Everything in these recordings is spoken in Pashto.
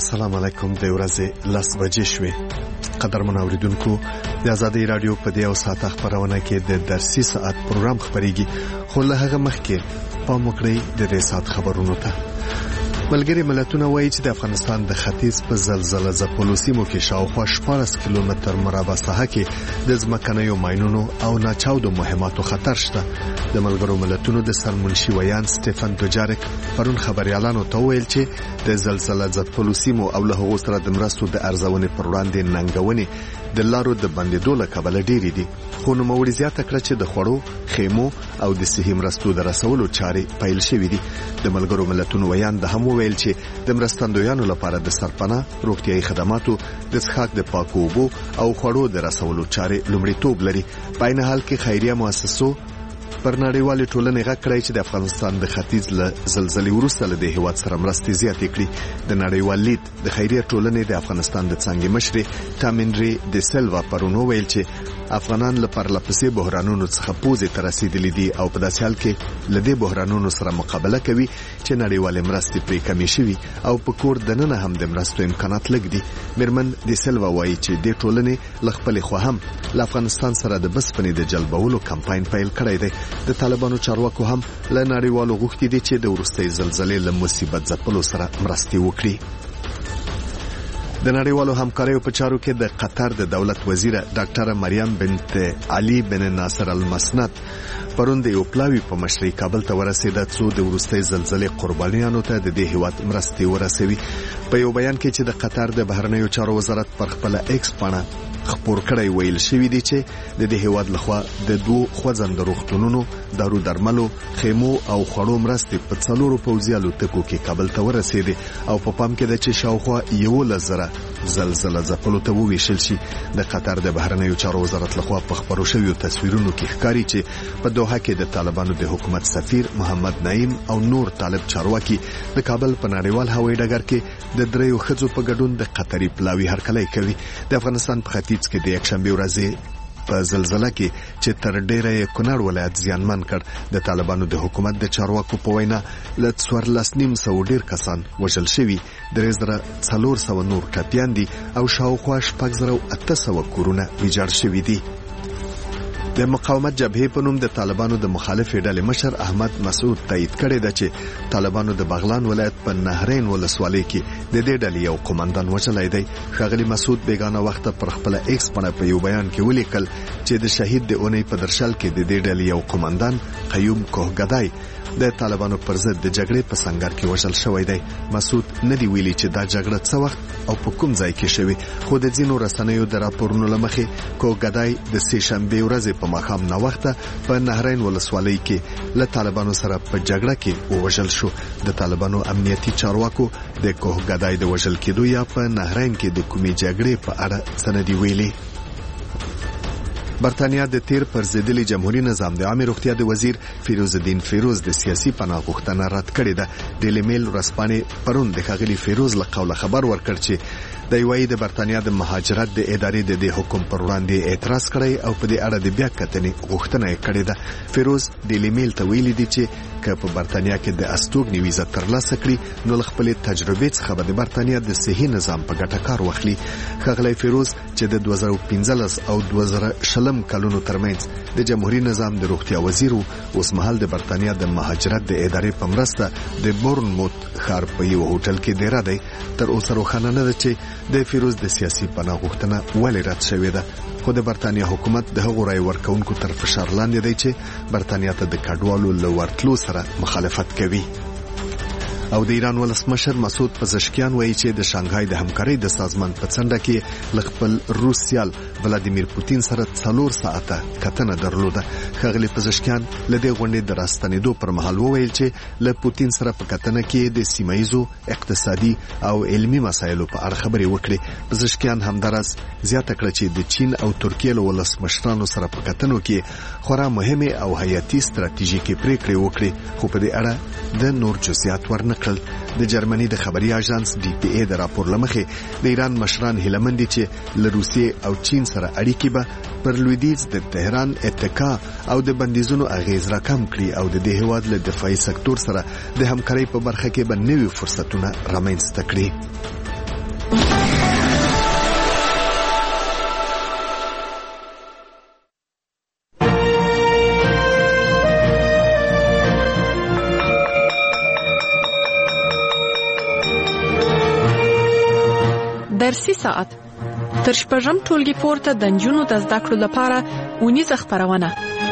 السلام علیکم. د ورځې 10 بجې شوې. قدرمن اوریدونکو، د آزادۍ رادیو په دې او ساعت خبرونه کې د درسي ساعت پروګرام خبريږي، خو له هغه مخکې پام وکړئ د دې ساعت خبرونو ته. ملګری ملتونه وایي چې د افغانستان د ختیځ په زلزلہ ځپلو سیمو کې شاوخوا 14 کیلومتر مربع ساحه کې د ځمکنیو ماینونو او ناچاودو مهماتو خطر شته. د ملګرو ملتونو د سرمنشي ویان سټيفن دوجارک پرون خبريالانو ته ویل چې د زلزلہ ځپلو سیمو او له هغو سره د مرستو د ارزونې پر وړاندې ننګونې د لارو د بندیدو له کبله ډېری دي، خو نوموړي زیاته کړه چې د خوړو، خیمو او د صحي مرستو د رسولو چارې پیل شوې دي. د ملګرو ملتونو ویان د هم ویل چې د مرستندویانو لپاره د سرپناه، روغتیايي خدماتو، د څښاک د پاکو اوبو او خوړو د رسولو چارې لومړیتوب لري. په عین حال کې خیریه مؤسسو پر نړیوالې ټولنې غږ کړی چې د افغانستان د ختیځ له زلزلې وروسته له دې هیواد سره مرستې زیاتې کړي. د نړیوال لید د خیریه ټولنې د افغانستان د څنګه مشر تامندري د سلوا پرون ویل چې افغانان له پرلپسې بحرانونو څخه پوزې ته رسیدلي دي او په داسې حال کې له دې بحرانونو سره مقابله کوي چې نړیوالې مرستې پرې کمې شوي او په کور دننه هم د مرستو امکانات لږ دي. میرمن د سلوا وایي چې د ټولنې ل خپل خو هم له افغانستان سره د بسپنې د جلبولو کمپاین پیل کړی دی. د طالبانو چارواکو هم له نړیوالو غوښتي دي چې د وروستۍ زلزلې له مصیبت ځپلو سره مرستې وکړي. د نړیوالو همکاریو په چارو کې د قطر د دولت وزیره ډاکټره مریم بنت علي بن ناصر المسند پرون د یو پلاوی په مشرۍ کابل ته ورسېده څو د وروستۍ زلزلې قربانیانو ته د دې هیواد مرستې ورسوي. په یو بیان کې چې د قطر د بهرنیو چارو وزارت پر خپل ایکس پاڼه خبر کړی ویل شوی دی چې د دې هیواد لخوا د 2 خوځند روغتونونو، دارو درملو، خیمو او خوړو مرستې په 4 پوځي الوتکو کې کابل ته ورسېدې او په پام کې ده چې شاوخوا 11,000 زلزلہ ځپلو ته وویشل شي. د قطر د بهرنیو چارو وزارت لخوا په خبرو شویو تصویرونو کې ښکاري چې په دوحه کې د طالبانو د حکومت سفیر محمد نعیم او نور طالب چارواکي د کابل په نړیوال هوایي ډګر کې د 3 ښځو په ګډون د قطري پلاوی هرکلی کوي. د افغانستان په ختیځ کې د یکشنبه ورځې په زلزلہ کې چې تر ډیره یې کونړ ولایت زیانمن کړ، د طالبانو د حکومت د چارواکو په وینا له 14,900 ډیر کسان وژل شوي، 3,400 نور ټپیان دي او شاوخوا 6,800 کورونه ویجاړ شوي دي. د مقاومت جبهې په نوم د طالبانو د مخالفې ډلې مشر احمد مسعود تایید کړی دی چې طالبانو د بغلان ولایت په نهرین ولسوالۍ کې د دې ډلې یو قومندان وژلی دی. ښاغلي مسعود بیگانه وخت پر خپل ایکس باندې په یو بیان کې ولیکل چې د شهید د اونۍ په درشل کې د دې ډلې یو قومندان قیوم کوهګدای د طالبانو پر ضد د جګړې په سنگر کې وژل شوی دی. مسعود نه دی ویلي چې دا جګړه څه وخت او په کوم ځای کې شوی، خو د ځینو رسنیو د راپورونو لمخې کوهګدای د سې شنبه ورځې په ماښام نه وخته په نهرین ولسوالۍ کې له طالبانو سره په جګړه کې وژل شو. د طالبانو امنیتي چارواکو د کوهګدای د وژل کېدو یا په نهرین کې د کومې جګړې په اړه څه نه دی ویلي. برتانیا د تیر پر ضدلی جمهوریت نظام د عامه روغتیا د وزیر فیروز الدین فیروز د سیاسي پناه غوښتنه رد کړې ده. ډیلی میل ورځپاڼې پرون د ښاغلي فیروز له قوله خبر ورکړ چې د یوې د برتانیا د مهاجرت د ادارې د حکم پر وړاندې اعتراض کړی او په دې اړه د بیا کتنې غوښتنه کړې ده. فیروز ډیلی میل ته ویلي دی چې که په برتانیا کې د استوګنې ویزه ترلاسه کړي نو خپل تجربې څخه به د برتانیا د صحي نظام په ګټه کار واخلي. ښاغلی فیروز چې د 2015 او 2020 کلونو ترمنځ د جمهوریت نظام د روغتیا وزیر اوس مهال د برتانیا د مهاجرت د ادارې په مرسته د بورنموت ښار په یو هوټل کې ډیر دی. تر اوسه روښانه نه ده چې د فیروز د سیاسي پناه غوښتنه ولې رد شوې ده، خو د برتانیا حکومت د هغو رای ورکونکو تر فشار لاندې دی چې برتانیا ته د کډوالو له ورتلو سره مخالفت کوي. او د ایران ولسمشر مسعود پزشکیان وایي چې د شانګهای د همکارۍ د سازمان په څنډه کې خپل روس سیال ولادیمیر پوتین سره 4 ساعته کتنه درلوده. ښاغلي پزشکیان له دې غونډې د راستنېدو پر مهال وویل چې له پوتین سره په کتنه کې د سیمایزو اقتصادي او علمي مسایلو په اړه خبرې وکړي. پزشکیان همدارس زیاته کړه چې د چین او ترکیه له ولسمشرانو سره په کتنو کې خورا مهمه او حیاتي ستراتیژیکي پریکړې وکړي، خو په دې اړه د نور جزئیات ورنکړل. د جرمني د خبري اژانس ډي پی ای د راپور لمخې د ایران مشران هیلمن دي چې له روسیې او چین سره اړیکې به پر لویدیځ د تهران اتکا او د بندیزونو اغیز راکم کړي او د دې هیواد له دفاعي سکتور سره د همکارۍ په برخه کې به نوي فرصتونه رامنځته کړي. درسي ساعت تر شپږم ټولګي پورته د نجونو د زده کړو لپاره اونیزه خپرونه.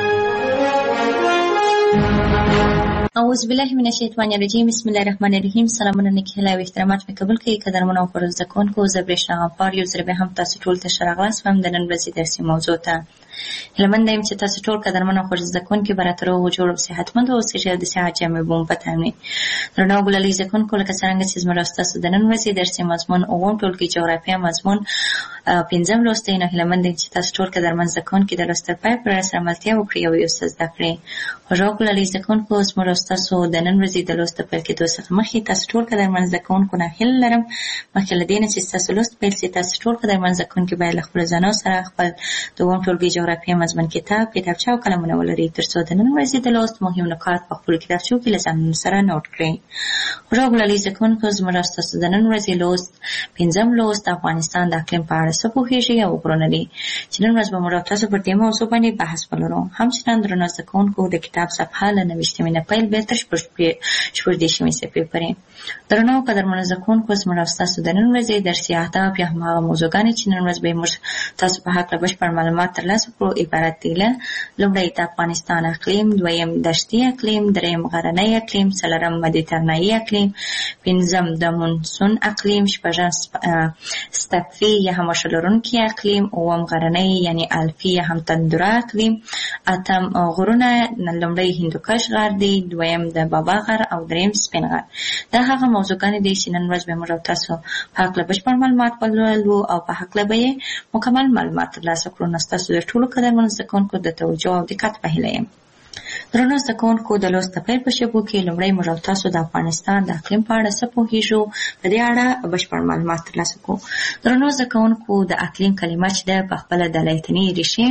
اعوذ بالله من الشیطان الرجیم. بسم الله الرحمن الرحیم. سلامونه نکهلا او احترامات مې قبول کړئ. قدرمن او فرض ځکونکو زبرشنا غفار یو ځل به هم تاسو ټول ته شراغلاس هم د نن ورځې درسي موضوع ته هلمند ایم چې تاسو ټول قدرمن او فرض ځکونکو براتر او جوړ او صحتمند او سجل د صحت جامع بوم پتاوي درنو ګلالي ځکونکو لکه څنګه چې زموږ تاسو د نن ورځې درسي مضمون او ټول کې جغرافیه مضمون پنځم لوستې نه هلمند چې تاسو ټول قدرمن ځکونکو د لوستل پای پر سره ملتیا وکړي او یو څه زده کړئ. خوږو ګلالي ځکونکو زموږ تاسو د نن ورځې د لوست په کې دوه څخه مخې تاسو ټول قدرمن ځکونکو نه هیله لرم مخکې لدینه چې تاسو لوست پیل سي تاسو ټول قدرمن ځکونکو باید خپل ځانو سره خپل دوه ټولګي جغرافیه مضمون کتابچه او قلمونه ولري ترڅو د نن ورځې د لوست مهم نکات په خپل کتابچو کې لازم سره نوٹ کړئ. خوږو ګلالي ځکونکو زموږ تاسو د نن ورځې لوست پنځم لوست افغانستان د اقلیم په اړه څه پوهیږئ او ورونه دي چې نن ورځ به موږ تاسو پر دې موضوع باندې بحث ولرو. همچنان درنو ځکونکو د کتاب صفحه له 90 نه پیل به تر شپږ دیشمې صفحې پورې. درنو قدرمن ځکونکو زموږ تاسو د نن ورځې درسي اهداف یا هغه موضوعګانې چې نن ورځ به موږ تاسو په هکله بشپړ معلومات ترلاسه کړو عبارت دي له لومړی د افغانستان اقلیم، دویم دشتي اقلیم، دریم غرنی اقلیم، څلورم مدیترانه‌ای اقلیم، پنځم د مونسون اقلیم، شپږم ستپفي یا هماشه لرونکي اقلیم، اووم غرنی یعنی الفي یا هم تندره اقلیم، اتم غرونه لومړی هندوکش غر دی، دویم د بابا غر او دریم سپین غر. دا هغه موضوعګانې دي چې نن ورځ به موږ تاسو په هکله بشپړ معلومات ولولو او په هکله به مکمل معلومات ترلاسه کړو. نو ستاسو د ټولو قدرمنو ځکونکو د توجه او دقت په هیله یم. درنو ځکونکو د لوست په پیل په شپو کې لومړی موږ تاسو د افغانستان د اقلیم په اړه څه پوهیږو په دې اړه بشپړ معلومات ترلاسه کړو. درنو ځکونکو د اقلیم کلمه چې ده په خپله د لاتیني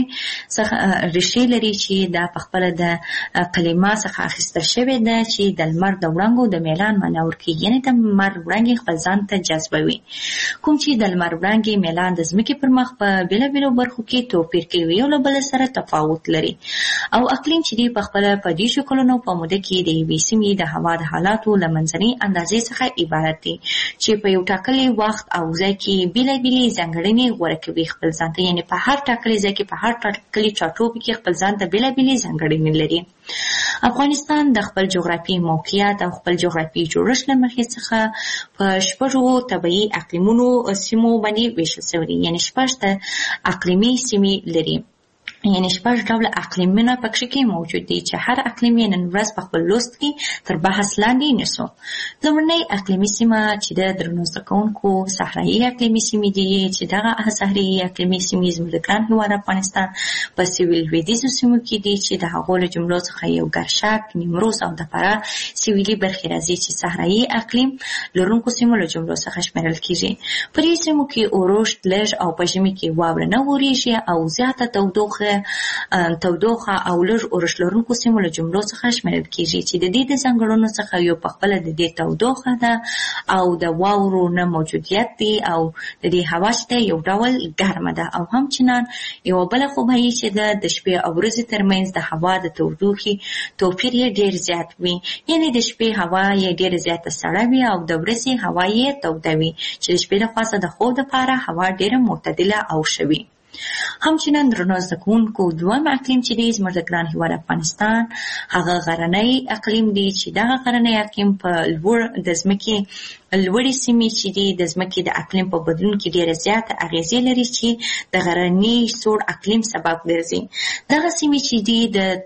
ریښې لري چې دا په خپله د کلمه څخه اخیستل شوې ده چې د لمر د وړانګو د میلان معنا ورکوي، یعنې د لمر وړانګې خپل ځان ته جذبوي. کوم چې د لمر وړانګې میلان د ځمکې پر مخ په بېلابېلو برخو کې توپیر کوي یو له بل سره تفاوت لري او اقلیم چې دی په خپله په دې شکلونو په موده کې د یوې سیمې د هوا د حالاتو له منځنۍ اندازې څخه عبارت دي چې په یو ټاکلي وخت او ځای کې بېلابېلې ځانګړنې غوره کوي خپل ځان ته، یعنې په هر ټاکلي ځای کې په هر ټاکلي ټاټوبي کې خپل ځان ته بېلابېلې ځانګړنې لري. افغانستان د خپل جغرافیایي موقعیت او خپل جغرافیایي جوړښت له مخې څخه په شپږو طبیعي اقلیمونو سیمو باندې ویشل شوی دی، یعنې شپږ اقلیمي سیمې لري، یعنی شپږ ډوله اقلیمونه پکې کې موجود دي چې هر اقلیم یې نن ورځ په خپل لوست کې تر بحث لاندې نیسو. لومړنۍ اقلیمي سیمه چې د درنو زکونکو صحرایي اقلیمي سیمې دي چې دغه صحرایي اقلیمي سیمې زموږ د ګران هېواد افغانستان په سویل لویدیځو سیمو کې دي چې د هغو له جملو څخه یو ګرشک، نیمروز او د فراه سویلي برخې راځي چې صحرایي اقلیم لرونکو سیمو له جملو څخه شمیرل کېږي. په دې سیمو کې اورښت لږ او په ژمي کې واوره نه وریږي او زیاته تودوخه او لږ اورښت لرونکو سیمو له جملو څخه شمیرل کېږي چې د دې د ځانګړنو څخه یو په خپله د دې تودوخه ده او د واورو نه موجودیت دی او د دې هوا چې ده یو ډول ګرمه ده او همچنان یوه بله خوبایي چې ده د شپې او ورځې ترمنځ د هوا د تودوخې توپیر یې ډېر زیات وي، یعنې د شپې هوا یې ډېره زیاته سړه وي او د ورځې هوا یې توده وي چې د شپې لخوا د خوب دپاره هوا ډېره معتدله او ښه وي. همچنان درنو زکونکو دویم اقلیم چې دی زموږ د ګران هېواد افغانستان هغه غرنی اقلیم دی چې دغه غرنی اقلیم په د ځمکې لوړې سیمې چې دي د ځمکې د اقلیم په بدلون کې ډېره زیاته اغېزې لري چې د غرني سوړ اقلیم سبب ګرځي. دغه سیمې چې دي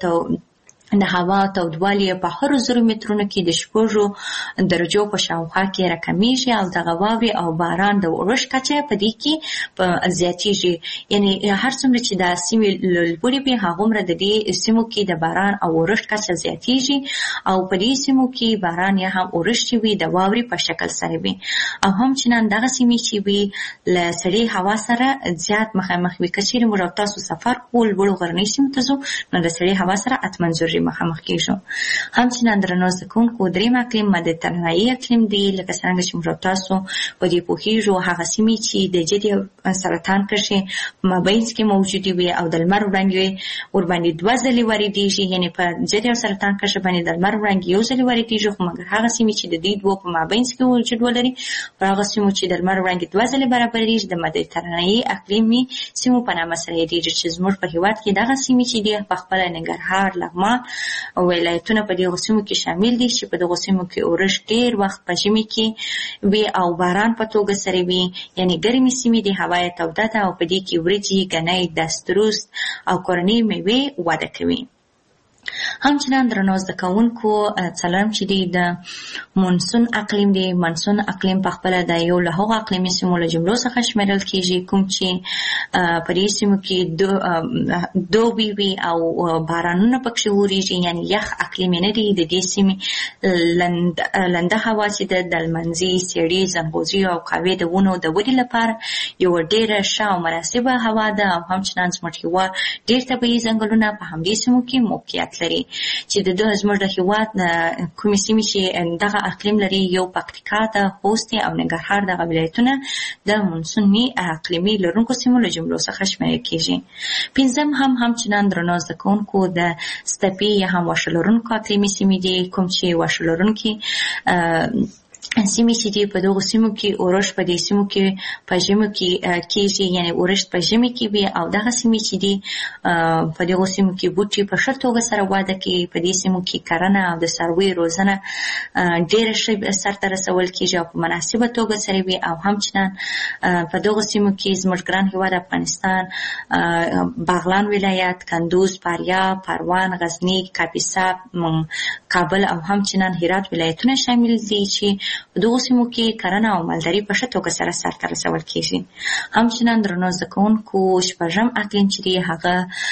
د هوا تودوالی په هر 100 مترونو کې د 6 درجو په شاوخوا کې راکمیږي او دغه واورې او باران د اورښت کچه په دې کې زیاتیږي، یعنی هر څومره چې د سیمې لوړې وي هغومره د دې سیمو کې د باران او اورښت کچه زیاتیږي او په دې سیمو کې باران یا هم اورښت وي د واورې په شکل سره وي او همچنان دغه سیمې چې وي له سړې هوا سره زیات مخامخ وي. که چیرې موږ تاسو سفر کوو لوړو غرنیو سیمو ته ځو نو د سړې هوا سره اتمنځوري ستونزې مخامخ کیږو. همچنان درنو زده کوونکو دریم اقلیم مدیترانه‌ای اقلیم دی، لکه څنګه چې موږ تاسو په دې پوهیږو هغه سیمې چې د جدي سرطان کرښې مابین کې موجودې وي او د لمر وړانګې ورباندې 2 ځلې واردېږي، یعنی په جدي سرطان کرښې باندې د لمر وړانګې 1 ځلې واردېږي، خو مګر هغه سیمې چې د دې دوه په مابین کې وجود ولري په هغه سیمو چې د لمر وړانګې 2 ځلې برابرېږي د مدیترانه‌ای اقلیمي سیمو په نامه سره یادېږي، چې زموږ په هېواد کې دغه سیمې چې دي په خپله ننګرهار، لغمان او ولایتونه په دغو سیمو کې شامل دي، چې په دغو سیمو کې اورښت ډېر وخت په ژمي کې وي او باران په توګه سره وي، یعنی ګرمې سیمې دي، هوا یې توده ده او په دې کې وریجې، ګنی، دسترست او کورنۍ میوې وده کوي. همچنان درنو زده کوونکو څلورم چې دی د مونسون اقلیم دی. مونسون اقلیم په خپله د یو له هغو اقلیمي سیمو له جملو څخه شمیرل کیږي کوم چې په دې سیمو کې دوبي وي او بارانونه پکښې وریږي، یعنی یخ اقلیم نه دی. د دې سیمې لنده هوا چې د لمنځي، سیړي، ځنغوزي او قهوې د ونو د ودې لپاره یوه ډېره ښه او مناسبه هوا ده، او همچنان زموږ هېواد ډېر طبیعي ځنګلونه په همدې سیمو کې موقعیت لري، چې د زموږ د هېواد کومې سیمې چې دغه اقلیم لري یو پکتیکا ده، خوست دی او ننګرهار دغه ولایتونه د مونسوني اقلیمي لرونکو سیمو له جملو څخه شمیرل کیږي. پنځم همچنان درنو زده کوونکو د ستپې یا هم واښه لرونکو اقلیمي سیمې دي، کوم چې واښه لرونکي سیمې چې دي په دغو سیمو کې اورښت په دې سیمو کې په ژمي کې کیږي، یعنی اورښت په ژمي کې وي، او دغه سیمې چې دي په دغو سیمو کې بوټي په ښه توګه سره وده کوي. په دې سیمو کې کرنه او د څارویو روزنه ډېره ښه سرته رسول کیږي او په مناسبه توګه سره وي. او همچنان په دغو سیمو کې زموږ ګران هېواد افغانستان، بغلان ولایت، کندوز، فاریاب، پروان، غزني، کاپیسا، کابل او همچنان هرات ولایتونه شامل دي چې په دغو سیمو کې کرنه او مالداري په ښه توګه سره سرته رسول کیږي. همچنان درنو زده کوونکو شپږم اقلیم چې دی هغه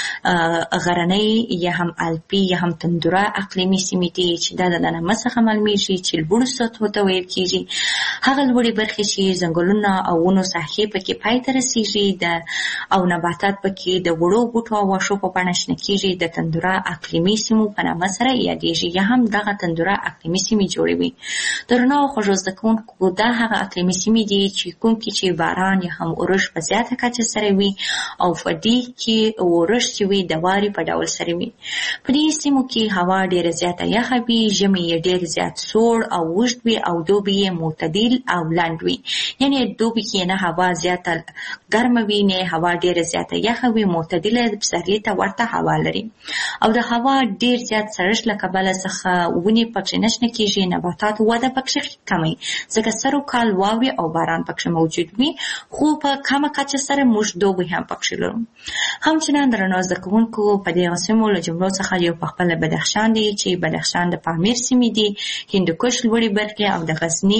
غرنی یا هم الپي یا هم تندوره اقلیمي سیمې دي، چې دا د نامه څخه معلومیږي چې لوړو سطحو ته ویل کیږي. هغه لوړې برخې چې ځنګلونه او ونو ساحې پکې پای ته رسیږي او نباتات پکې د وړو بوټو او واښو په بڼه شنه کیږي، د تندوره اقلیمي سیمو په نامه سره یادېږي، یا هم دغه تندوره اقلیمي سیمې جوړوي. درنو خوږو زده کوونکو دا هغه اقلیمي سیمې دي چې کوم کې چې باران یا هم اورښت په زیاته کچه سره وي او په دې کې اورښت چې وي د وارې په ډول سره وي. په دې سیمو کې هوا ډېره زیاته یخه وي، ژمی یې ډېر زیات سوړ او اوږد وي او دوبي یې معتدل او لنډ وي، یعنې دوبي کې نه هوا زیاته ګرمه وي نه هوا ډېره زیاته یخه وي، معتدله پسرلي ته ورته هوا لري. او د هوا ډېر زیات سړښت له کبله څخه ونې پکښې نه شنه کېږي، نباتات وده پکښې کموي، ځکه سرو کال واورې او باران پکښې موجود وي، خو په کمه کچه سره موږ دوبی هم پکښې لرو. همچنان درنو زده کوونکو په دغه سیمو له جملو څخه یو پخپله بدخشان دی، چې بدخشان د پامیر سیمې دي، هندوکش لوړې برخې او د غزني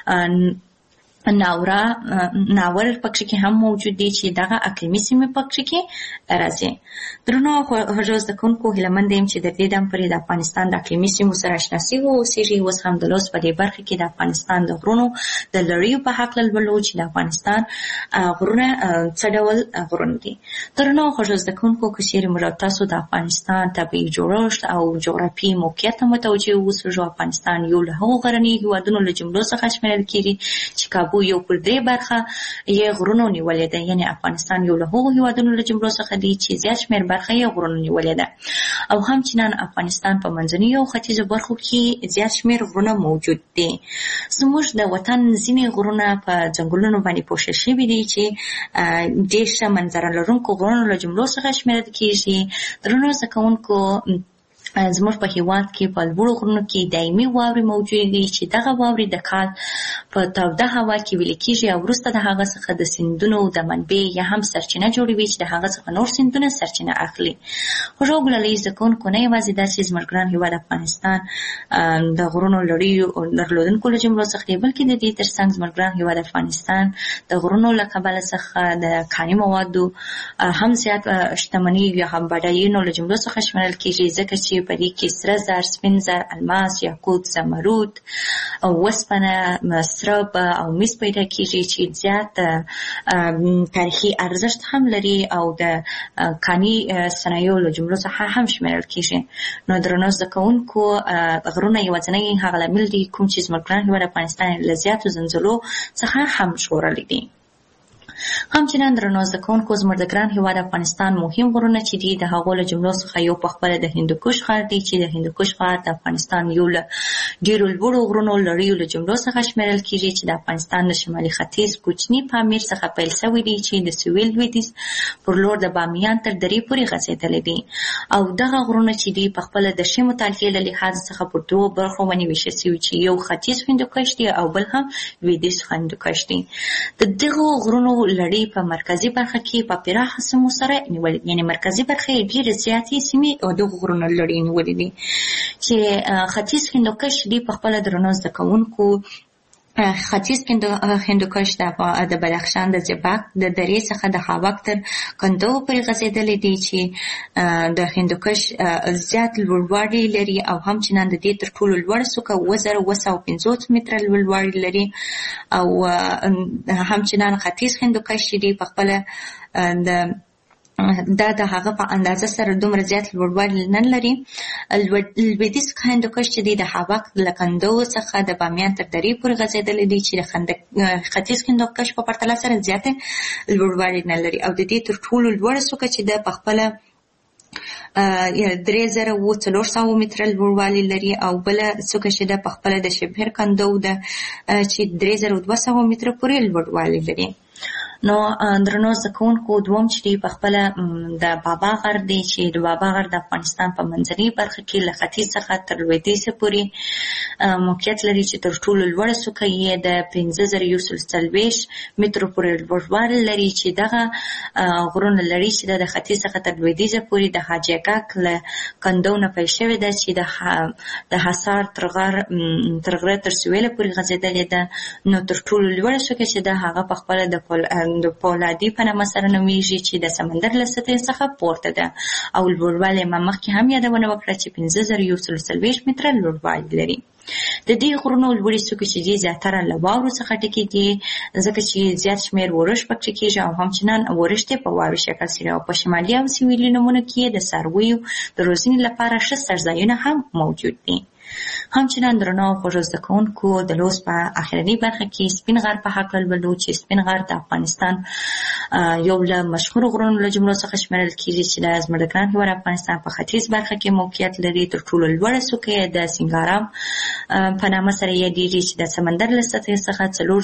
ناور پکښې کې هم موجود دي، چې دغه اقلیمي سیمې پکښې کې راځي. درنو خوږو زده کوونکو هیله مند یم چې د دې دم پورې د افغانستان د اقلیمي سیمو سره اشنا سوي اوسېږئ. اوس هم د لوست په دې برخه کې د افغانستان د غرونو د لړیو په هکله لولو چې د افغانستان غرونه څه ډول غرونه دي. درنو خوږو زده کوونکو که چیرې موږ تاسو د افغانستان طبیعي جوړښت او جغرافیایي موقعیت ته متوجه اوسو، افغانستان یو له هغو غرنیو هېوادونو له جملو څخه شمیرل کېږي چې کابو یو پر 3 برخه یې غرونو نیولې ده، یعنی افغانستان یو له هغو هېوادونو له جملو څخه دی چې زیات شمېر برخه یې غرونو نیولې ده. او همچنان افغانستان په منځنیو او ختیځو برخو کې زیات شمېر غرونه موجود دي. زموږ د وطن ځینې غرونه په ځنګلونو باندې پوښل شوي دي چې ډېر ښه منظره لرونکو غرونو له جملو څخه شمېرل کېږي. درنو زده کوونکو زموږ په هېواد کې په لوړو غرونو کې دایمي واورې موجودې دي، چې دغه واورې د کال په توده هوا کې ویلې کېږي او وروسته د هغه څخه د سیندونو د منبع یا هم سرچینه جوړوي، چې د هغه څخه نور سیندونه سرچینه اخلي. خوږو ګلالۍ زده کوونکو نه یوازې دا چې زموږ ګران هېواد افغانستان د غرونو لړیو درلودونکو له جملو څخه دی، بلکې د دې ترڅنګ زموږ ګران هېواد افغانستان د غرونو له کبله څخه د کاني موادو هم زیات شتمني یا هم بډاینو له جملو څخه شمېرل کېږي، ځکه چې په دې کې سره زر، سپین زر، الماس، یاقوت، زمرد او وسپنه، سرب او مس پیدا کیږي چې زیات تاریخي ارزښت هم لري او د کاني صنایعو له جملو څخه هم شمیرل کیږي. نو درنو زده کوونکو غرونه یوازینی هغه لامل دي کوم چې زموږ ګران هېواد افغانستان له زیاتو زلزلو څخه هم ژغورلی دي. همچنان درنو زده کوونکو زموږ د ګران هېواد افغانستان مهم غرونه چې دي د هغو له جملو څخه یو پخپله د هندوکش غر دی چې د هندوکش غر د افغانستان یو له ډېرو لوړو غرونو لړیو له جملو څخه شمیرل کیږي چې د افغانستان د شمالي ختیځ کوچني پامیر څخه پیل شوی دی چې د سویل لویدیځ پر لور د بامیان تر درې پورې غځېدلی دی او دغه غرونه چې دي پخپله د ښې مطالعې له لحاظ څخه پر دوو برخو باندې ویشل شوي چې یو ختیځ هندوکش دی او بل هم لویدیځ هندوکش دی. د دغو غرونو لړۍ په مرکزي برخه کې په پراخه سیمو سره نیولې، یعنی مرکزي برخه یې ډېرې زیاتې سیمې او دغو غرونو لړۍ نیولې دي چې ختیځ هندوکش دی پخپله درنو زده کوونکو ختیځ هندوکش د بدخشان د زیباک د درې څخه د خاوک تر کندو پورې غځېدلی دی چې د هندوکش زیات لوړوالی لري او همچنان د دې تر ټولو لوړه څوکه 2750 متره لوړوالی لري او همچنان ختیځ هندوکش چې دی پخپله دا د هغه په اندازه سره دومره زیات لوړوالی نه لري. لویدیځ هندوکش چې دی د خاوک له کندو څخه د بامیان تر درې پورې غځېدلی دی چې د ختیځ هندوکش په پرتله سره زیاته لوړوالی نه لري او د دې تر ټولو لوړه څوکه چې د پخپله 3400 متره لوړوالی لري او بله څوکه چې د پخپله د شبهر کندو ده چې 3200 متره پورې لوړوالی لري. نو درنو زده کوونکو دوم چې دی پخپله د بابا غر دی چې د بابا غر د افغانستان په منځنۍ برخه کې له ختیځ څخه تر لویدیځه پورې موقعیت لري چې تر ټولو لوړه څوکه یې د 5140 مترو پورې لوړوالی لري چې دغه غرونه لري چې د ختیځ څخه تر لویدیځه پورې د حاجي اګاک له کندو نه پیل شوې ده چې د حصار تر غره تر سویله پورې غځېدلې ده. نو تر ټولو لوړه څوکه چې د هغه پخپله د پولادي په نامه سره نومیږي چې د سمندر له سطحې څخه پورته ده او لوړوالی ما مخکې هم یادونه وکړه چې 5140 متره لوړوالی لري. د دې غرونو لوړې څوکې چې دي زیاتره له واورو څخه ډکې دي ځکه چې زیات شمېر ورش پکې کېږي او همچنان ورش یې په واوري شکل سوي او په شمالي او سویلي نمونو کې د څارویو د روزنې لپاره ښه څړځایونه هم موجود دي. همچنان درنو خوږو زده کوونکو د لوست په اخرنۍ برخه کې سپین غر په هکله لولو چې سپین غر د افغانستان یو له مشهورو غرونو له جملو څخه شمیرل کیږي چې د زموږ د ګران هېواد افغانستان په ختیځ برخه کې موقعیت لري. تر ټولو لوړه څوکه یې د سینګارام په نامه سره یادېږي چې د سمندر له سطحې څخه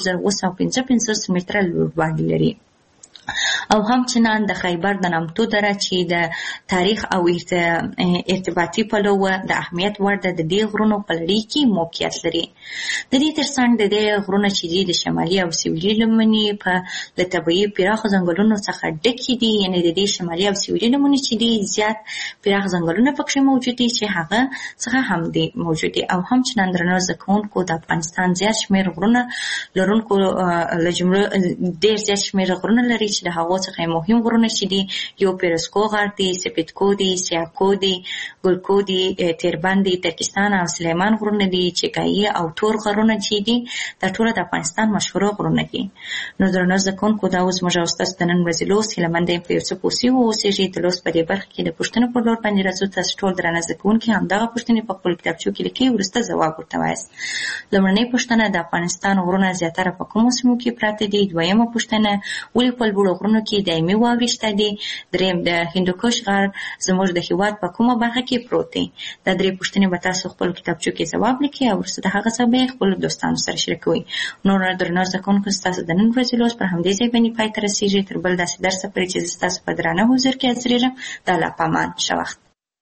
4955 متره لوړوالی لري او همچنان د خیبر د نامتو دره چې د تاریخ او ارتباطي پلوه د اهمیت وړ د دې غرونو په لړۍ کې موقعیت لري. د دې ترڅنګ د دې غرونه چې دي د شمالي او سویلي لمنې په له طبیعي پراخو ځنګلونو څخه ډکې دي، یعنې د دې شمالي او سویلي لمنې چې دي زیات پراخ ځنګلونه پکې موجود دي چې هغه څخه هم دي موجود دي او همچنان درنو زده کوونکو د افغانستان زیات شمېر غرونه لرونکو له جملو ډېر زیات شمېر غرونه لري چې د هغو څخه مهم غرونه چې دي یو پیرسکو غر دی، سپیدکو دی، سیاکو دی، ګلکو دی، تیربند دی، ترکستان او سلیمان غرونه دي، چکایي او تور غرونه چې دي دا ټول د افغانستان مشهور غرونه دي. نو درنو زده کوونکو دا اوس موږ اوس تاسو د نن ورځې لوست هیله مند یم په یو څه پوه سوي واوسېږئ. د لوست په دې برخه کې د پوښتنو پر لور باندې راځو. تاسو ټول درانه زده کوونکي همدغه پوښتنې په خپلو کتابچو کې لیکئ، وروسته ځواب ورته وایاست. لومړنۍ پوښتنه د افغانستان غرونه زیاتره په کومو سیمو کې پراته دي؟ دویمه پوښتنه ولې په لوړو غرونو کې دایمي واورې شته دي؟ دریم د هندوکش غر زموږ د هېواد په کومه برخه کې پروت دی؟ دا درې پوښتنې به تاسو خپلو کتابچو کې ځواب لیکئ او وروسته د هغه څخه به یې خپلو دوستانو سره شریکوئ. نور درنو زده کوونکو ستاسو د نن ورځې لوست پر همدې ځای باندې پای ته رسېږي. تر بل داسې درسه پورې چې زه ستاسو په درانه حضور کې حاضرېږم، د الله په امان. ښه وخت.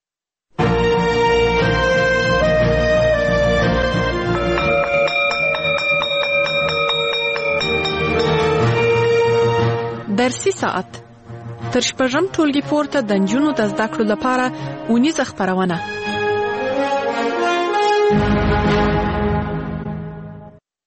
درسي ساعت تر شپږم ټولګي پورته د نجونو د زده کړو لپاره اونیزه خپرونه.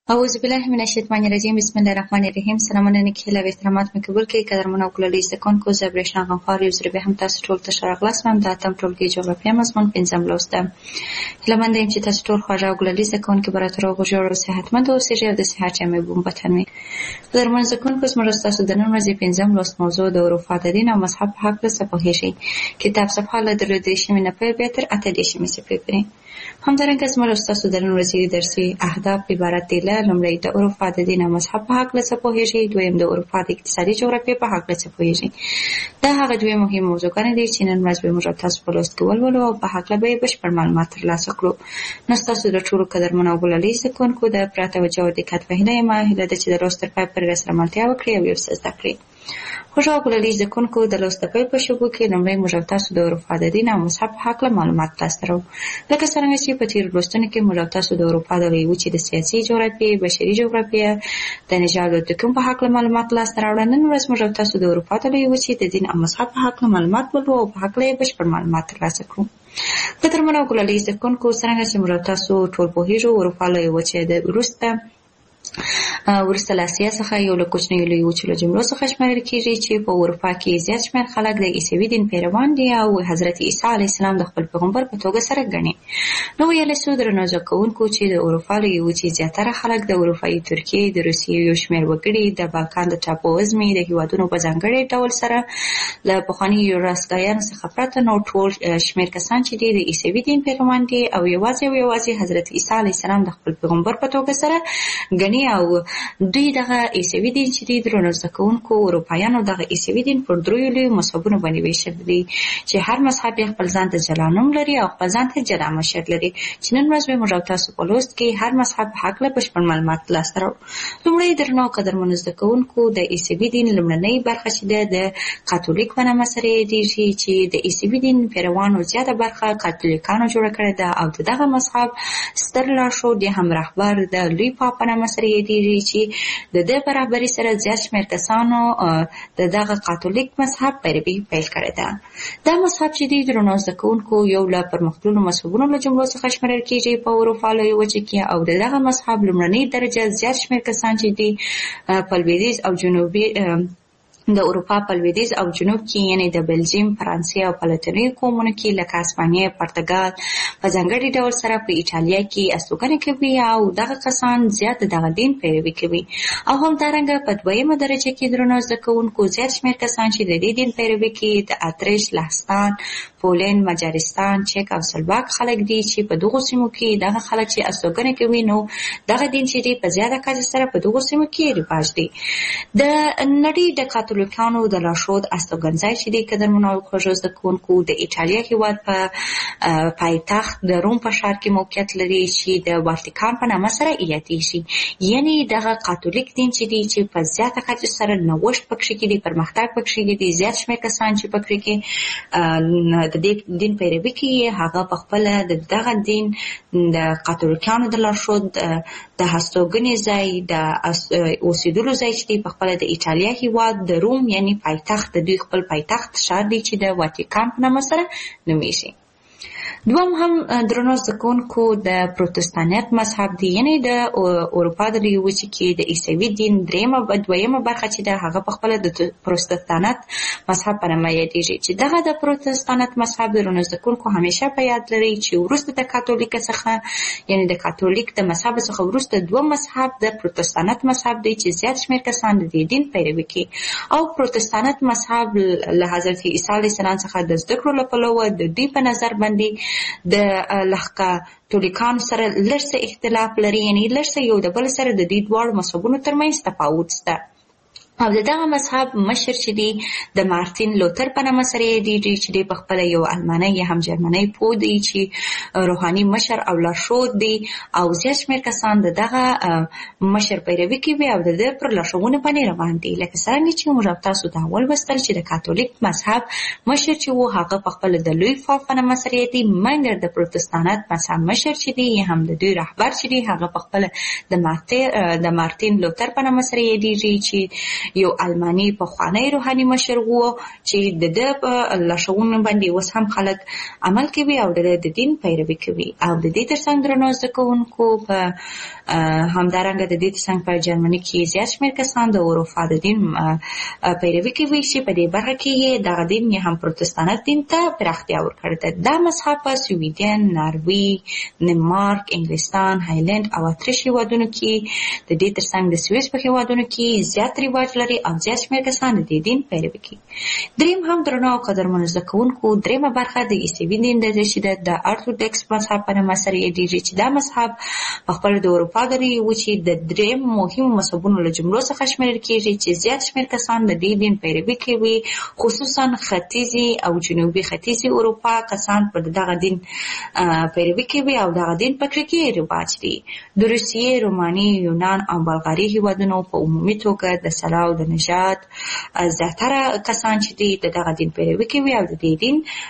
اعوذ بالله من الشیطان الرجیم بسم الله الرحمن الرحیم. سلامونه نیکهیله و احترامات مې قبول کړئ. قدرمن او ګلالي زده کوونکو، زه برېښنا غمخوار یو ځل بیا هم تاسو ټولو ته ښه راغلاست وایم. د اتم ټولګي جغرافیه مضمون 5م لوست ده. هیله مند یم چې تاسو ټول خوږ او ګلالي زده کوونکي به راته روغ جوړ او صحتمند اوسئ او د صحت جامې به مو په تن وي. قدرمن زده کوونکو، زموږ ستاسو د نن ورځې 5م لوست موضوع د اروپا د دین او مذهب په هکله څه پوهېږئ. کتاب صفحه له 33 نه پیل بیا تر 38 صفحې پورې. همدارنګه زموږ ستاسو د نن ورځې درسي اهداف عبارت دي له: لومړی د اروپا د دین او مذهب په هکله څه پوهېږئ، دویم د اروپا د اقتصادي جغرافیې په هکله څه پوهېږئ. دا هغه دوې مهم موضوعګانې دي چې نن ورځ به موږ تاسو په لوست کې ولولو او په هکله به یې بشپړ معلومات ترلاسه کړو. نو ستاسو د ټولو قدرمنو او ګلالي زده کوونکو د پوره توجه او دقت په هیله یم. هیله ده چې د لوست تر پایه پورې راسره ملتیا وکړئ او یو څه زده کړئ. خوږ او ګلالي زده کوونکو، د لوست د پیل په شروع کې لومړی موږ تاسو د اروپا د دین او مذهب په هکله معلومات لاسته راوړو. لکه څرنګه چې په تېرو لوستونو کې موږ تاسو د اروپا د لویې وچې د سیاسي جغرافیې، بشري جغرافیې، د نژاد او توکم په هکله معلومات لاسته راوړل. نن ورځ موږ تاسو د اروپا د لویې وچې د دین او مذهب په هکله معلومات ولرو او په هکله یې بشپړ معلومات ترلاسه کړو. قدرمن او ګلالي زده کوونکو، څرنګه چې موږ تاسو ټول پوهېږو، اروپا لویې وچې د وروسته له اسیا څخه یو له کوچنیو لویو وچو له جملو څخه شمېرل کېږي چې په اروپا کې زیات شمېر خلک د عیسوي دین پیروان دي او حضرت عیسی علیه السلام د خپل پیغمبر په توګه سره ګڼي. نو ویلی سو درنو زده کوونکو چې د اروپا لویې وچې زیاتره خلک د اروپایي ترکیې، د روسیې یو شمېر وګړي، د بالکان د ټاپو وزمې د هېوادونو په ځانګړي ډول سره له پخوانیو یوګوسلاویانو څخه پرته نور ټول شمېر کسان چې دي د عیسوي دین پیروان دي او یوازې حضرت عیسی علیه السلام د خپل پیغمبر په توګه سره ګڼي. او دوی دغه عیسوي دین چې دی درنو زده کوونکو، اروپایانو دغه عیسوي دین پر دریو لویو مذهبونو باندې ویشل دي چې هر مذهب یې خپل ځان ته جلا نوم لري او خپل ځان ته جلا مشر لري، چې نن ورځ به موږ تاسو په لوست کې هر مذهب په هکله بشپړ معلومات لاسته راوړو. لومړی درنو قدرمنو زده کوونکو، د عیسوي دین لومړنۍ برخه چې ده د کاتولیک په نامه سره یادېږي، چې د عیسوي دین پیروانو زیاته برخه کاتولیکانو جوړه کړې ده او د دغه مذهب ستر لارښود یې هم رهبر د لوی پاپ په نامه سره یادېږي، چې د دې په رهبرۍ سره زیات شمېر کسانو د دغه کاتولیک مذهب پیروي پیل کړې ده. دا مذهب چې دی درنو زده کوونکو یو له پرمختللو مذهبونو له جملو څخه شمېرل کېږي په اروپا لویې وچې کې، او د دغه مذهب لومړنۍ درجه زیات شمېر کسان چې دي په لویدیځ او جنوبي د اروپا په لویدیځ او جنوب کې، یعنی د بلجیم، فرانسې او په لاتیني قومونو کې لکه اسپانیا، پرتګال، په ځانګړي ډول سره په ایټالیا کې استوګنه کوي او دغه کسان زیات دغه دین پیروي کوي. او همدارنګه په دویمه درجه کې درنو زده کوونکو زیات شمېر کسان چې د دې دین پیروي کوي د اتریش، لهستان، پولند، مجارستان، چک او سلواک خلک دي، چې په دغو سیمو کې دغه خلک چې استوګنه کوي نو دغه دین چې دی په زیاته کچه سره په دغو سیمو کې رواج دی. د نړۍ د کاتولیکانو د لارښود استوګنځای چې دی قدرمنو او خوږو زده کوونکو د ایټالیا هېواد په پایتخت د روم په ښار کې موقعیت لري، چې د واتیکان په نامه سره یادېږي. یعنی دغه کاتولیک دین چې دی چې په زیاته کچه سره نوښت پکښې کې دی، پرمختګ پکښې کې دی، زیات شمېر کسان چې پکښې کې د دې دین پیروي کوي هغه په خپله د دغه دین د کاتولیکانو د لارښود د هستوګنې ځای، د اوسېدلو ځای چې دی په خپله د ایټالیا هېواد د روم یعنی پایتخت، د دوی خپل پایتخت ښار دی چې د واتیکان په نامه سره نومیږي. دوم هم درنو زده کوونکو د پروتستانت مذهب دی، یعنی د اروپا د لویې وچې کې د عیسوي دین دویمه برخه چې ده هغه په خپله د پروتستانت مذهب په نامه یادېږي، چې دغه د پروتستانت مذهب درنو زده کوونکو همیشه په یاد لري چې وروسته د کاتولیک څخه، یعنی د کاتولیک د مذهب څخه وروسته دوم مذهب د پروتستانت مذهب دی چې زیات شمېر کسان د دې دین پیروي کوي. او پروتستانت مذهب له حضرت عیسی علیه السلام څخه د زده کړو له پلوه د دوی په نظر باندې د کاتولیکانو سره لږ څه اختلاف لري، یعنی لږ څه یو د بل سره د دې دواړو مذهبونو ترمنځ تفاوت شته. او دغه مذهب مشر چې دی د مارتین لوتر په نامه سره یادېږي، چې دی په خپله یو المانی یا هم جرمنی پوه دی چې روحاني مشر او لارښود دی، او زیات شمېر کسان د دغه مشر پیروي کوي او د ده پر لارښوونو باندې روان دي. لکه څرنګه چې موږ تاسو ته ولوستل چې د کاتولیک مذهب مشر چې و هغه په خپله د لوی پاپ په نامه سره یادېږي، مګر د پروتستانت مذهب مشر چې دی هم د دوی رهبر چې دی هغه په خپله د مارتین لوتر په نامه سره یادېږي، چې یو الماني پخوانی روحاني مشر و چې د ده په لارښوونو باندې اوس هم خلک عمل کوي او د دین پیروي کوي. او د دې ترڅنګ درنو زده کوونکو په همدارنګه د دې ترڅنګ په جرمني کې زیات شمېر کسان د اروپا د دین پیروي کوي چې په دې برخه کې دغه دین یې هم پروتستانت دین ته پراختیا ورکړې ده. دا مذهب په سویډن، ناروی، دنمارک، انګلستان، هالند او اتریش هېوادونو کې د دې ترڅنګ د سویس په هېوادونو کې زیات رواج لري او زیات شمېر کسان د دې دین پیروي کوي. دریم هم درنو او قدرمنو زده کوونکو دریمه برخه د عیسوي دین ده چې د ارتودکس مذهب په نامه سره یادېږي چې دا مذهب په خپل د اروپا د لویې وچې د دریم مهمو مذهبونو له جملو څخه شمېرل کېږي چې زیات شمېر کسان د دې دین پیروي کوي، خصوصا ختیځي او جنوبي ختیځي اروپا کسان پر دغه دین پیروي کوي او دغه دین په کې رواج دی. د روسیې، روماني، یونان او بلغاري هېوادونو په عمومي توګه د سلاو د نژاد زیاتره کسان چې دي د دغه دین پیروي کوي او د دې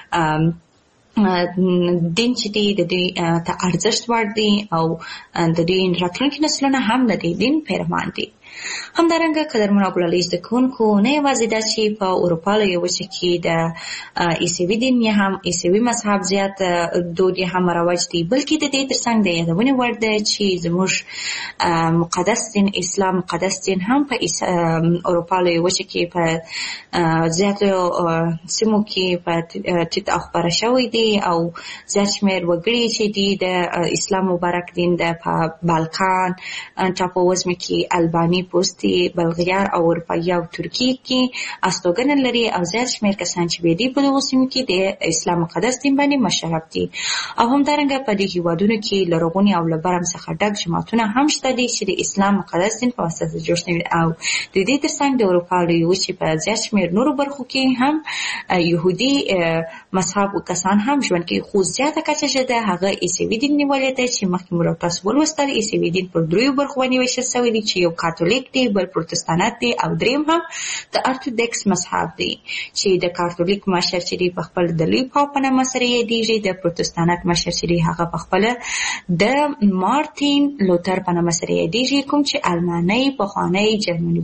دین چې دی د دې ته ارزښت وړ دی او د دې راتلونکي نسلونه هم د دې دین پیروان دي. همدارنګه قدرمنو او ګلالي زده کوونکو نه یوازې دا چې په اروپا لویه وچه کې د عیسوي دین یا هم عیسوي مذهب زیات دود یا هم رواج دی، بلکې د دې ترڅنګ د یادونې وړ ده چې زموږ مقدس دین اسلام مقدس دین هم په اروپا لویه وچه کې په زیاتو سیمو کې په ټیټ او خپاره شوی دی او زیات شمېر وګړي چې دي د اسلام مبارک دین د په بالکان ټاپووزمې کې البانی، پوستي، بلغیار او اروپایي او ترکیې کې استوګنه لري او زیات شمېر کسان چې دي په دغو سیمو کې د اسلام مقدس دین باندې مشرف دي. او همدارنګه په دې هېوادونو کې لرغوني او له برم څخه ډک جماعتونه هم شته دي چې د اسلام مقدس دین په واسطه جوړ شوي او د دې ترڅنګ د اروپا لویې وچې په زیات شمېر نورو برخو کې هم یهودي مذهب کسان هم ژوند کوي، خو زیاته کچه چې ده هغه عیسوي دین نیولې ده چې مخکې مو تاسو ولوستل. عیسوي دین پر دریو برخو باندې ویشل شوی دی چې یو کاتولیک دی، بل پروتستانت دی او دریم هم د ارتودکس مذهب دی چې د کاتولیک مشر چې دی په خپل د لوی پاپ په نامه سره یادېږي، د پروتستانت مشر چې دی هغه په خپله د مارتین لوتر په نامه سره یادېږي، کوم چې الماني پخوانی جرمني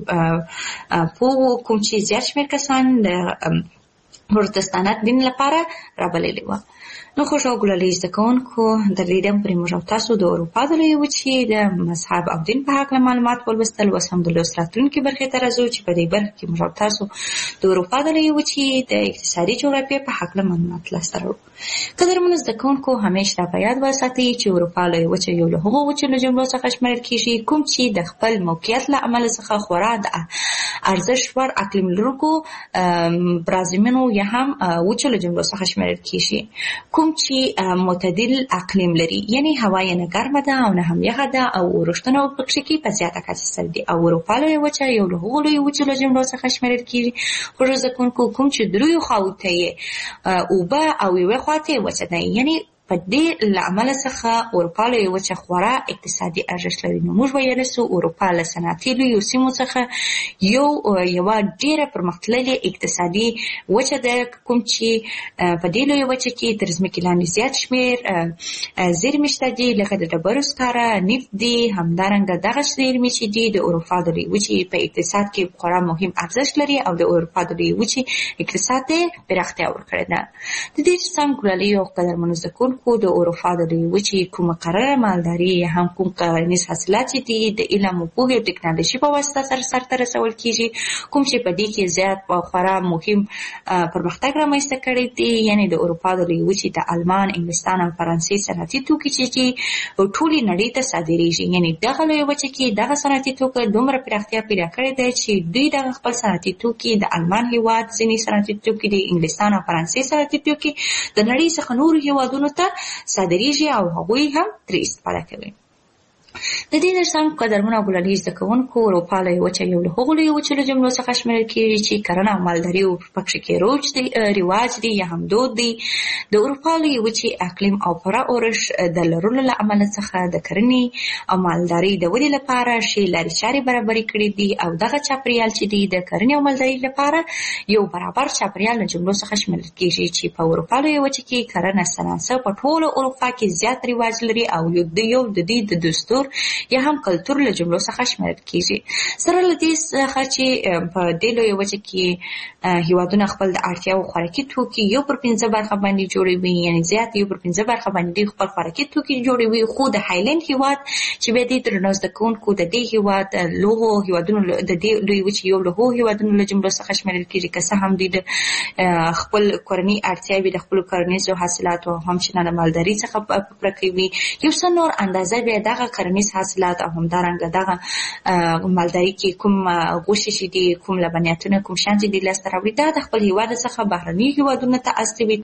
پوه کوم چې زیات شمېر کسان د پروتستانت دین لپاره رابللي وه. نو خوږ او ګلالي زده کوونکو درېدم پرې موږ او تاسو د اروپا د لویې وچې د مذهب او دین په هکله معلومات ولوستل. اوس هم د لوست راتلونکي برخې ته راځو چې په دې برخه کې موږ او تاسو د اروپا د لویې وچې د اقتصادي جغرافیې په هکله معلومات لاسته راوړو. قدرمنو زده کوونکو همیشه په یاد وساتئ چې اروپا لویې وچه یو له هغو وچو له جملو څخه شمېرل کېږي کوم چې د خپل موقعیت له امله څخه خورا د ارزښت وړ اقلیم لرونکو برازیمونو یا هم وچو له جملو څخه شمېرل کېږي، کوم چې معتدل اقلیم لري، یعنی هوا یې نه ګرمه ده او نه هم یخه ده او اورښتونه پکې کې په زیاته کچه سره دي. او اروپا لویه وچه یو له هغو لویو وچو له جملو څخه شمېرل کېږي خوږو زده کوونکو کوم چې دریو خواوو ته یې اوبه او یوې خوا ته یې وچه ده، یعنی په دې له امله څخه اروپا لویه وچه خورا اقتصادي ارزښت لري. نو موږ ویلی سو اروپا له صنعتي لویو سیمو څخه یوه ډېره پرمختللې اقتصادي وچه ده، کوم چې په دې لویه وچه کې تر ځمکې لاندې زیات شمېر زیرمې شته دي، لکه د ډبرو سکاره، نفت دي. همدارنګه دغه زیرمې چې دي د اروپا د لویې وچې په اقتصاد کې خورا مهم ارزښت لري او د اروپا د لویې وچې اقتصاد ته پراختیا ورکړې ده. د دې ترڅنګ ګلالي او قدرمنو زده کوونکو د اروپا د لویې وچې کوم مقرره مالداري یا هم کوم کرنیز حاصلات چې دي د علم او پوهې او ټکنالوژي په واسطه سره سرته رسول کېږي، کوم چې په دې کې زیات خورا مهم پرمختګ رامنځته کړی دی. یعنې د اروپا د لویې وچې د آلمان، انګلستان او فرانسې صنعتي توکي چې ټولې نړۍ ته صادرېږي، یعنې دغه لویه وچه کې دغه صنعتي توکي دومره پراختیا پیدا کړې ده چې دوی دغه خپل صنعتي توکي د آلمان هېواد ځینې صنعتي توکي د انګلستان او فرانسې صنعتي توکي د نړۍ څخه نورو هېوادونو ته صادرېږي او هغوی هم ترې استفاده کوي. د دې ترڅنګ قدرمنو او ګلالي زده کوونکو اروپا لویه وچه یو له هغو لویو وچو له جملو څخه شمېرل کېږي چې کرنه او مالداري پکې کې رواج دی یا هم دود دی. د اروپا لویې وچې اقلیم او پوره اورښت د لرلو له امله څخه د کرنې او مالدارۍ د ودې لپاره ښې لارې چارې برابرې کړې دي او دغه چاپېریال چې دی د کرنې او مالدارۍ لپاره یو برابر چاپېریال له جملو څخه شمېرل کېږي چې په اروپا لویه وچه کې کرنه صنعت په ټولو اروپا کې زیات رواج لري او یو د دې د دستور کلچر یا هم کلتور له جملو څخه شمیرل کیږي. سره له دې څخه چې په دې لویه وچه کې هیوادونه خپل د اړتیاو خوراکي توکي 1/5 برخه باندې جوړوي، یعنی زیات 1/5 برخه باندې خپل خوراکي توکي جوړوي. خو د هایلند هیواد چې به دې درنو زده کوونکو د دې هیواد لوغو هیوادونو د دې لوی وچې یو له هیوادونو له جملو څخه شمیرل کیږي، که څه هم د خپل کورنۍ اړتیاوې د خپل کرنیزو حاصلاتو او همچنان مالداري څخه پوره کوي. یو څه نور اندازه به دغه کرنیز حاصلات او همدارنګه دغه مالداري کې کوم غوښې چې دي، کوم لبنیاتونه، کوم شیان چې دي لاسته راوړي، دا د خپل هیواد څخه بهرني هیوادونو ته استوي